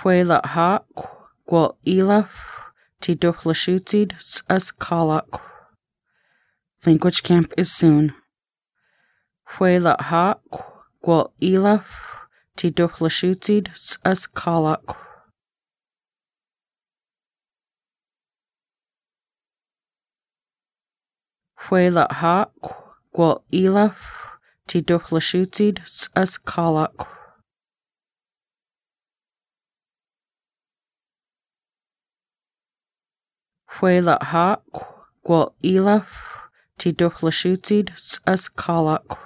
Huela ha gwal ilaf ti duchlashutid as kalak. Language camp is soon. Huela ha gwal ilaf ti duchlashutid as kalak. Huela ha gwal ilaf ti duchlashutid as kalak. Huela ha gwal ilaf ti duchlashutid as kalak.